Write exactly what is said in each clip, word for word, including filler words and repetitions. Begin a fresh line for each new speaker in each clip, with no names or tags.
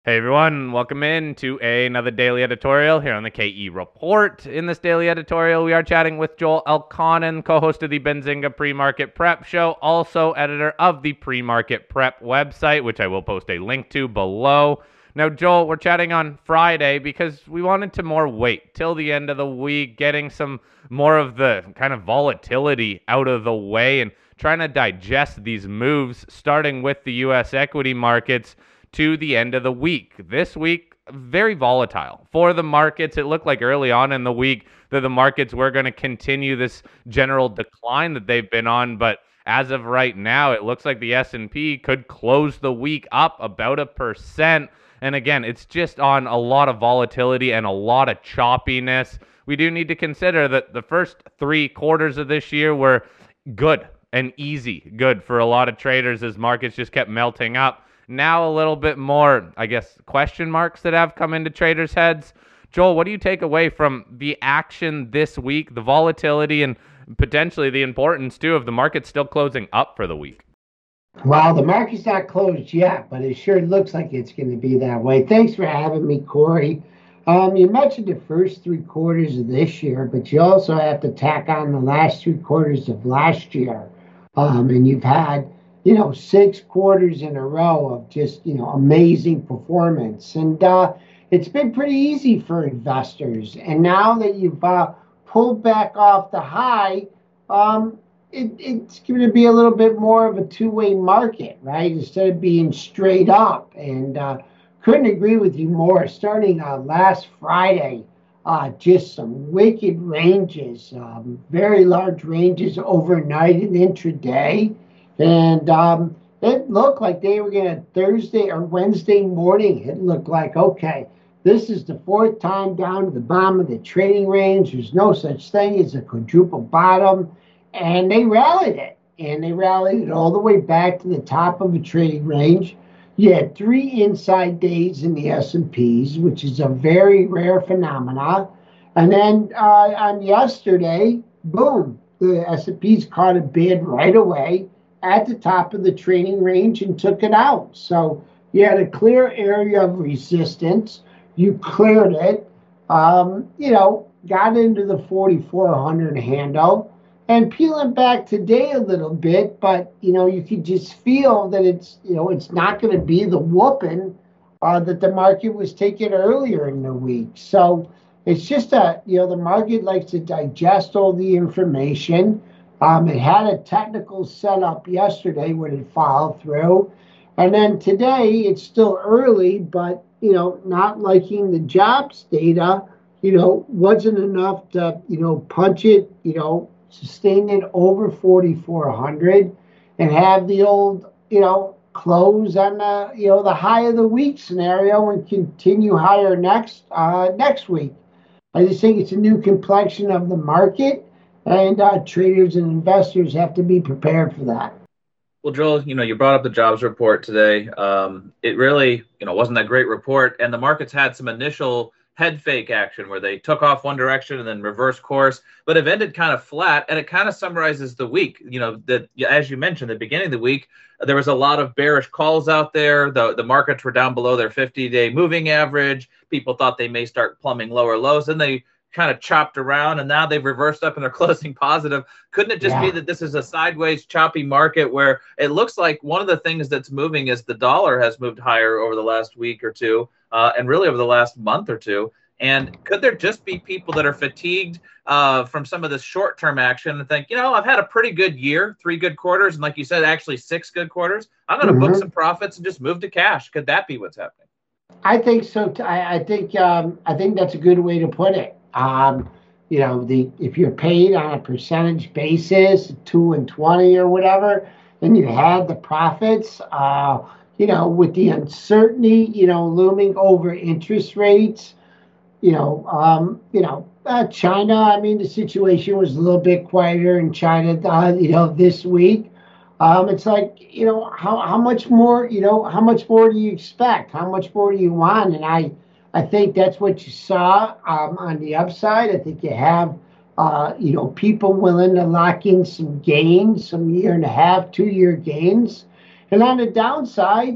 Hey everyone, welcome in to another daily editorial here on the K E Report. In this daily editorial, we are chatting with Joel Elconin, co-host of the Benzinga Pre-Market Prep Show, also editor of the Pre-Market Prep website, which I will post a link to below. Now, Joel, we're chatting on Friday because we wanted to more wait till the end of the week, getting some more of the kind of volatility out of the way and trying to digest these moves, starting with the U S equity markets to the end of the week. This week, very volatile for the markets. It looked like early on in the week that the markets were going to continue this general decline that they've been on, but as of right now, it looks like the S and P could close the week up about a percent. And again, it's just on a lot of volatility and a lot of choppiness. We do need to consider that the first three quarters of this year were good and easy, good for a lot of traders as markets just kept melting up. Now a little bit more, I guess, question marks that have come into traders' heads. Joel, what do you take away from the action this week, the volatility, and potentially the importance, too, of the market still closing up for the week?
Well, the market's not closed yet, but it sure looks like it's going to be that way. Thanks for having me, Corey. Um, you mentioned the first three quarters of this year, but you also have to tack on the last three quarters of last year. Um, and you've had, you know, six quarters in a row of just, you know, amazing performance. And uh, it's been pretty easy for investors. And now that you've uh, pulled back off the high, um, it, it's going to be a little bit more of a two-way market, right? Instead of being straight up. And uh, couldn't agree with you more. Starting uh, last Friday, uh, just some wicked ranges, um, very large ranges overnight and intraday. And um, it looked like they were going to Thursday or Wednesday morning. It looked like, okay, this is the fourth time down to the bottom of the trading range. There's no such thing as a quadruple bottom. And they rallied it. And they rallied it all the way back to the top of the trading range. You had three inside days in the S and Ps, which is a very rare phenomenon. And then uh, on yesterday, boom, the S and Ps caught a bid right away at the top of the trading range and took it out. So you had a clear area of resistance. You cleared it, um, you know, got into the forty-four hundred handle and peeling back today a little bit, but, you know, you could just feel that it's, you know, it's not going to be the whooping uh, that the market was taking earlier in the week. So it's just a, you know, the market likes to digest all the information. Um, it had a technical setup yesterday when it followed through. And then today, it's still early, but, you know, not liking the jobs data, you know, wasn't enough to, you know, punch it, you know, sustain it over forty-four hundred and have the old, you know, close on the, you know, the high of the week scenario and continue higher next, uh, next week. I just think it's a new complexion of the market, and uh, traders and investors have to be prepared for that.
Well, Joel, you know, you brought up the jobs report today. Um, it really, you know, wasn't that great report, and the markets had some initial head fake action where they took off one direction and then reversed course, but it ended kind of flat, and it kind of summarizes the week. You know, that as you mentioned at the beginning of the week, there was a lot of bearish calls out there. The the markets were down below their fifty-day moving average. People thought they may start plumbing lower lows, and they kind of chopped around, and now they've reversed up and they're closing positive. Couldn't it just yeah. be that this is a sideways choppy market where it looks like one of the things that's moving is the dollar has moved higher over the last week or two, uh, and really over the last month or two? And could there just be people that are fatigued uh, from some of this short-term action and think, you know, I've had a pretty good year, three good quarters, and like you said, actually six good quarters. I'm going to mm-hmm. book some profits and just move to cash. Could that be what's happening?
I think so. I, I think um, I think that's a good way to put it. Um, you know, the if you're paid on a percentage basis, two and twenty or whatever, then you had the profits. Uh, you know, with the uncertainty, you know, looming over interest rates, you know, um, you know, uh, China. I mean, the situation was a little bit quieter in China, uh, you know, this week. Um, it's like, you know, how how much more, you know, how much more do you expect? How much more do you want? And I. I think that's what you saw um, on the upside. I think you have, uh, you know, people willing to lock in some gains, some year and a half, two year gains. And on the downside,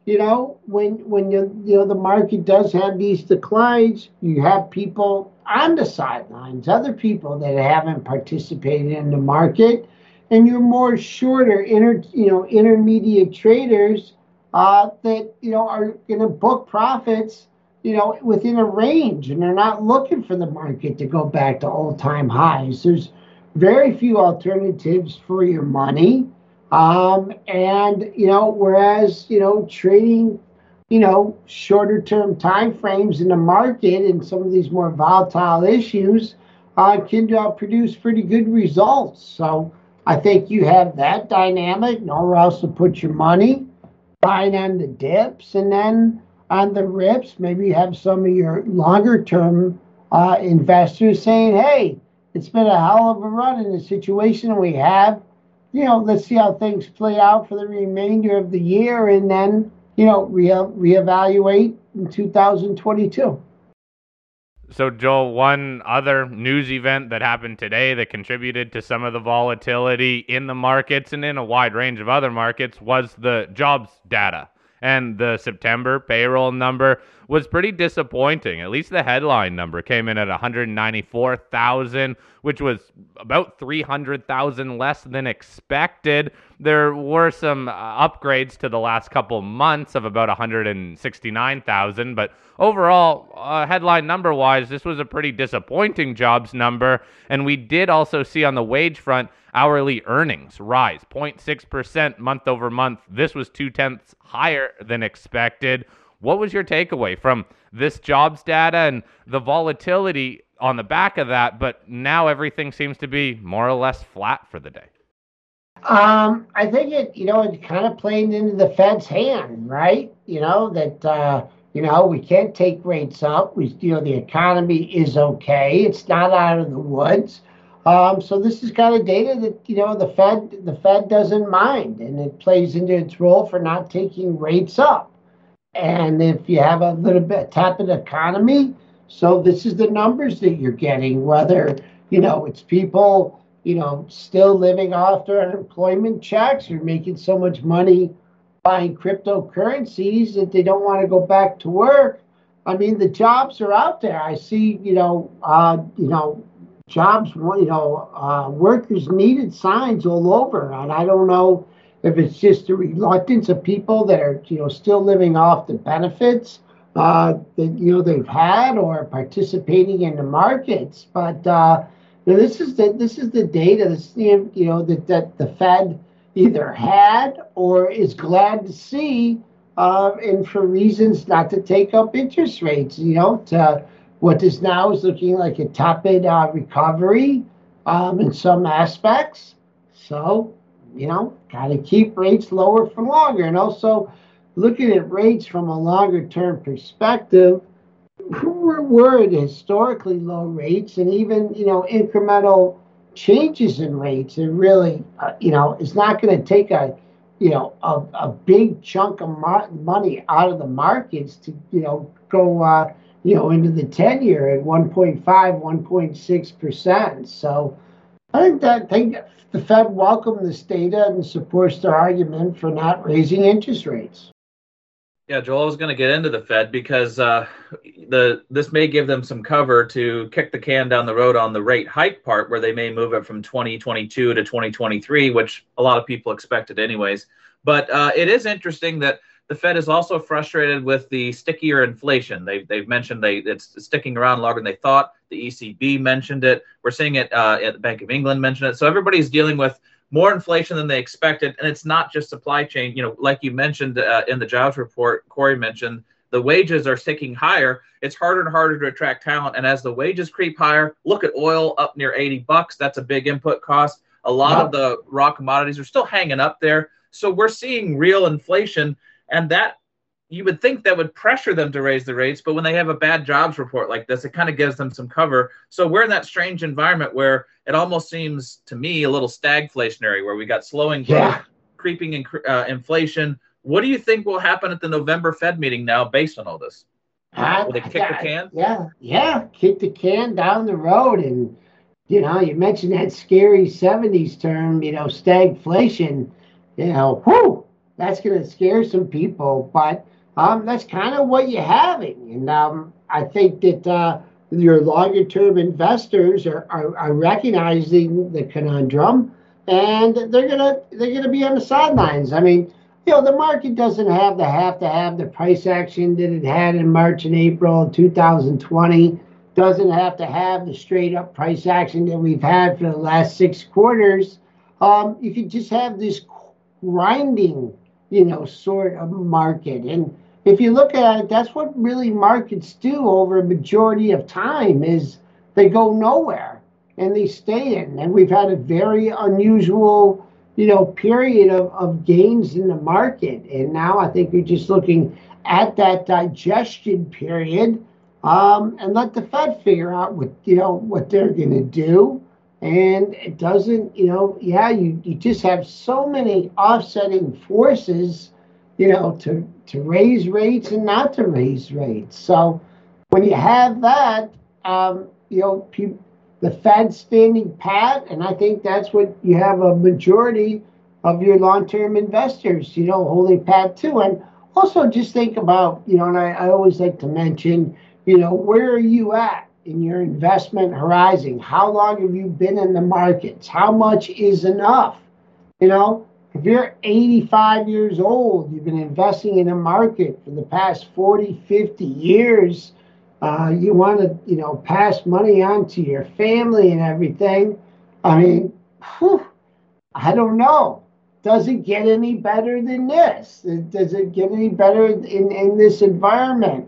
you know, when when you you know the market does have these declines, you have people on the sidelines, other people that haven't participated in the market, and you're more shorter, inter you know, intermediate traders uh, that you know are going to book profits, you know, within a range, and they're not looking for the market to go back to all-time highs. There's very few alternatives for your money. Um, and, you know, whereas, you know, trading, you know, shorter term time frames in the market and some of these more volatile issues uh, can uh, produce pretty good results. So I think you have that dynamic, nowhere else to put your money, buying on the dips, and then on the rips, maybe you have some of your longer term uh, investors saying, hey, it's been a hell of a run in the situation we have. You know, let's see how things play out for the remainder of the year, and then, you know, re reevaluate in two thousand twenty-two.
So, Joel, one other news event that happened today that contributed to some of the volatility in the markets and in a wide range of other markets was the jobs data. And the September payroll number was pretty disappointing. At least the headline number came in at one hundred ninety-four thousand, which was about three hundred thousand less than expected. There were some uh, upgrades to the last couple months of about one hundred sixty-nine thousand, but overall, uh, headline number-wise, this was a pretty disappointing jobs number. And we did also see on the wage front hourly earnings rise zero point six percent month over month. This was two-tenths higher than expected. What was your takeaway from this jobs data and the volatility on the back of that? But now everything seems to be more or less flat for the day.
Um, I think it, you know, it kind of playing into the Fed's hand, right? You know, that, uh, you know, we can't take rates up. We, you know, the economy is okay. It's not out of the woods. Um, so this is kind of data that, you know, the Fed the Fed doesn't mind, and it plays into its role for not taking rates up. And if you have a little bit tepid economy, so this is the numbers that you're getting, whether, you know, it's people, you know, still living off their unemployment checks or making so much money buying cryptocurrencies that they don't want to go back to work. I mean, the jobs are out there. I see, you know, uh, you know, jobs, you know, uh, workers needed signs all over. And I don't know if it's just the reluctance of people that are, you know, still living off the benefits uh, that, you know, they've had or participating in the markets. But uh, you know, this is the this is the data, this, you know, that, that the Fed either had or is glad to see, uh, and for reasons not to take up interest rates, you know, to what is now is looking like a tepid uh, recovery um, in some aspects. So, you know, got to keep rates lower for longer. And also looking at rates from a longer term perspective, we're, we're at historically low rates, and even, you know, incremental changes in rates are really, uh, you know, it's not going to take a, you know, a, a big chunk of mar- money out of the markets to, you know, go, uh, you know, into the ten year at one point five, one point six percent. So I think that I think the Fed welcomed this data and supports their argument for not raising interest rates.
Yeah, Joel, I was going to get into the Fed because uh, the this may give them some cover to kick the can down the road on the rate hike part, where they may move it from twenty twenty-two to twenty twenty-three, which a lot of people expected anyways. But uh, it is interesting that the Fed is also frustrated with the stickier inflation. They've, they've mentioned they it's sticking around longer than they thought. The E C B mentioned it. We're seeing it uh, at the Bank of England mention it. So everybody's dealing with more inflation than they expected. And it's not just supply chain. You know, like you mentioned uh, in the jobs report, Corey mentioned, the wages are ticking higher. It's harder and harder to attract talent. And as the wages creep higher, look at oil up near eighty bucks. That's a big input cost. A lot
Wow.
of the raw commodities are still hanging up there. So we're seeing real inflation. And that, you would think that would pressure them to raise the rates, but when they have a bad jobs report like this, it kind of gives them some cover. So we're in that strange environment where it almost seems to me a little stagflationary, where we got slowing growth,
Yeah.
creeping in, uh, inflation. What do you think will happen at the November Fed meeting now based on all this?
I,
Will they kick
yeah,
the can?
Yeah, yeah, kick the can down the road. And, you know, you mentioned that scary seventies term, you know, stagflation, you know, whoo, that's going to scare some people, but um, that's kind of what you're having. And um, I think that uh, your longer term investors are, are, are recognizing the conundrum, and they're gonna they're gonna be on the sidelines. I mean, you know, the market doesn't have to have to have the price action that it had in March and April of two thousand twenty. Doesn't have to have the straight up price action that we've had for the last six quarters. Um, you could just have this grinding, you know, sort of market. And if you look at it, that's what really markets do over a majority of time is they go nowhere and they stay in. And we've had a very unusual, you know, period of, of gains in the market. And now I think you're just looking at that digestion period, um, and let the Fed figure out what, you know, what they're going to do. And it doesn't, you know, yeah, you, you just have so many offsetting forces, you know, to, to raise rates and not to raise rates. So when you have that, um, you know, pe- the Fed standing pat, and I think that's what you have a majority of your long-term investors, you know, holding pat too. And also just think about, you know, and I, I always like to mention, you know, where are you at in your investment horizon? How long have you been in the markets? How much is enough? You know, if you're eighty-five years old, you've been investing in a market for the past forty, fifty years, uh, you want to, you know, pass money on to your family and everything. I mean, whew, I don't know. Does it get any better than this? Does it get any better in, in this environment?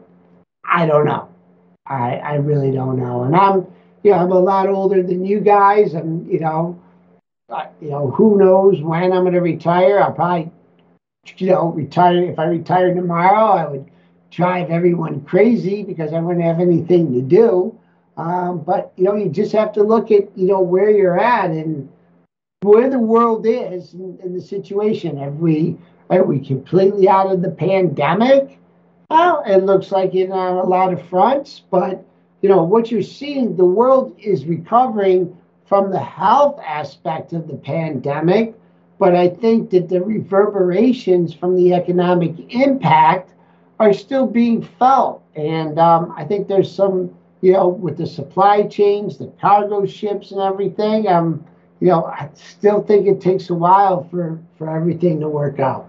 I don't know. I, I really don't know. And I'm, you know, I'm a lot older than you guys. And, you know, I, you know, who knows when I'm going to retire. I'll probably, you know, retire. If I retired tomorrow, I would drive everyone crazy because I wouldn't have anything to do. Um, but, you know, you just have to look at, you know, where you're at and where the world is in, in the situation. Have we, are we completely out of the pandemic? Well, it looks like it on a lot of fronts, but you know what you're seeing, the world is recovering from the health aspect of the pandemic, but I think that the reverberations from the economic impact are still being felt, and um, I think there's some, you know, with the supply chains, the cargo ships, and everything. Um, you know, I still think it takes a while for for everything to work out.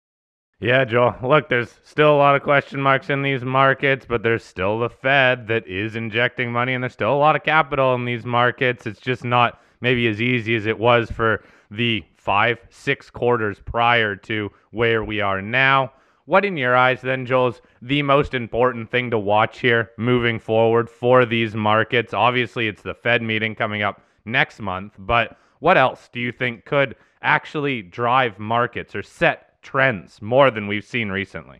Yeah, Joel. Look, there's still a lot of question marks in these markets, but there's still the Fed that is injecting money, and there's still a lot of capital in these markets. It's just not maybe as easy as it was for the five, six quarters prior to where we are now. What, in your eyes, then, Joel, is the most important thing to watch here moving forward for these markets? Obviously, it's the Fed meeting coming up next month, but what else do you think could actually drive markets or set trends more than we've seen recently?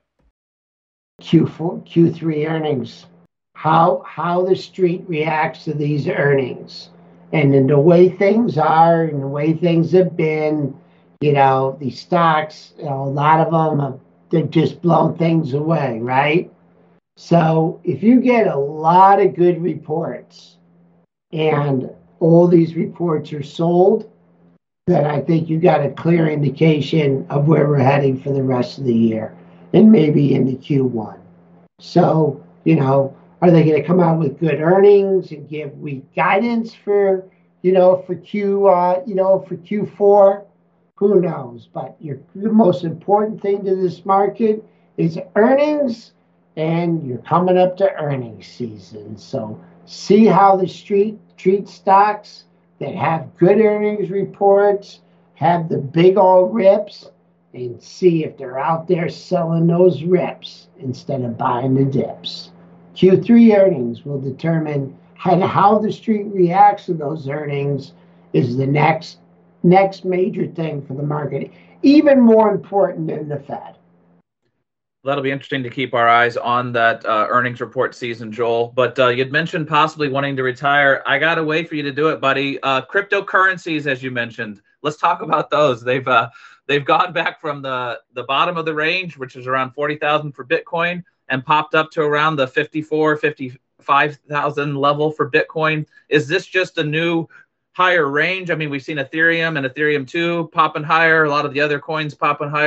Q four, Q three earnings, how how the street reacts to these earnings, and then the way things are and the way things have been, you know, these stocks, you know, a lot of them have, they've just blown things away, right? So if you get a lot of good reports and all these reports are sold, then I think you got a clear indication of where we're heading for the rest of the year and maybe into Q one. So, you know, are they going to come out with good earnings and give weak guidance for, you know, for Q, uh, you know, for Q four? Who knows? But your, the most important thing to this market is earnings, and you're coming up to earnings season. So see how the street treats stocks that have good earnings reports, have the big old rips, and see if they're out there selling those rips instead of buying the dips. Q three earnings will determine how, how the street reacts to those earnings is the next next major thing for the market, even more important than the Fed.
That'll be interesting to keep our eyes on that uh, earnings report season, Joel. But uh, you'd mentioned possibly wanting to retire. I got to wait for you to do it, buddy. Uh, cryptocurrencies, as you mentioned, let's talk about those. They've uh, they've gone back from the, the bottom of the range, which is around forty thousand for Bitcoin, and popped up to around the fifty-four, fifty-five thousand level for Bitcoin. Is this just a new higher range? I mean, we've seen Ethereum and Ethereum two popping higher, a lot of the other coins popping higher.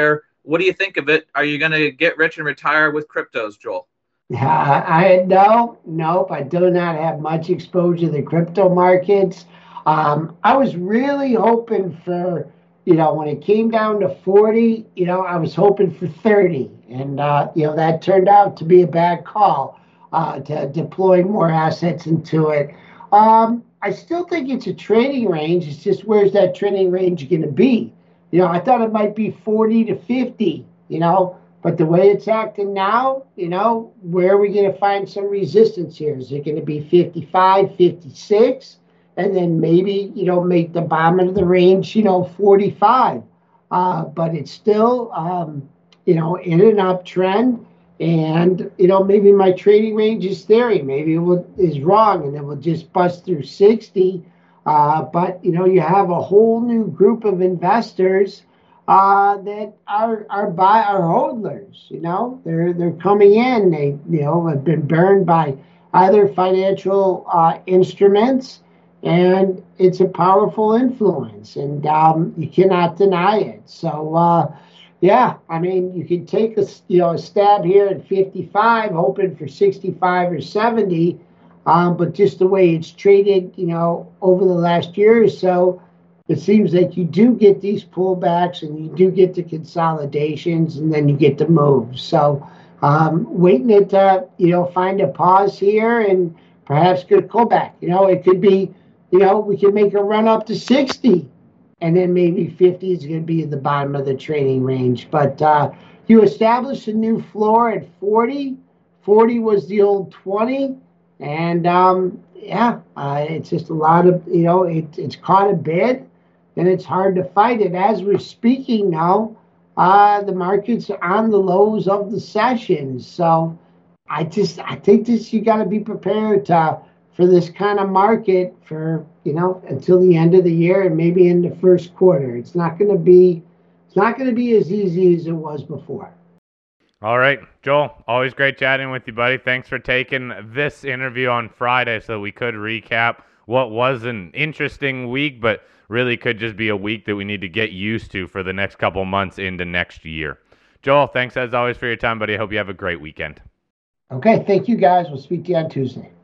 What do you think of it? Are you going to get rich and retire with cryptos, Joel?
Yeah, I no, nope. I do not have much exposure to the crypto markets. Um, I was really hoping for, you know, when it came down to forty, you know, I was hoping for thirty, and uh, you know that turned out to be a bad call uh, to deploy more assets into it. Um, I still think it's a trading range. It's just where's that trading range going to be? You know, I thought it might be forty to fifty. You know. But the way it's acting now, you know, where are we going to find some resistance here? Is it going to be fifty-five, fifty-six? And then maybe, you know, make the bottom of the range, you know, forty-five. Uh, but it's still, um, you know, in an uptrend. And, you know, maybe my trading range is theory. Maybe it will, is wrong and it will just bust through sixty. Uh, but, you know, you have a whole new group of investors uh, that are are buy are hodlers. You know, they're they're coming in. They you know have been burned by other financial uh, instruments, and it's a powerful influence, and um, you cannot deny it. So, uh, yeah, I mean, you can take a you know a stab here at fifty-five, hoping for sixty-five or seventy, um, but just the way it's traded, you know, over the last year or so. It seems like you do get these pullbacks and you do get the consolidations and then you get the moves. So um, waiting it to, you know, find a pause here and perhaps get a pullback. You know, it could be, you know, we can make a run up to sixty and then maybe fifty is going to be at the bottom of the trading range. But uh, you establish a new floor at forty. forty was the old twenty. And um, yeah, uh, it's just a lot of, you know, it, it's caught a bid. And it's hard to fight it. As we're speaking now, uh, the market's on the lows of the session. So I just, I think this, you got to be prepared to, for this kind of market for, you know, until the end of the year and maybe in the first quarter. It's not going to be, it's not going to be as easy as it was before.
All right, Joel, always great chatting with you, buddy. Thanks for taking this interview on Friday so we could recap what was an interesting week, but really could just be a week that we need to get used to for the next couple months into next year. Joel, thanks as always for your time, buddy. I hope you have a great weekend.
Okay, thank you guys. We'll speak to you on Tuesday.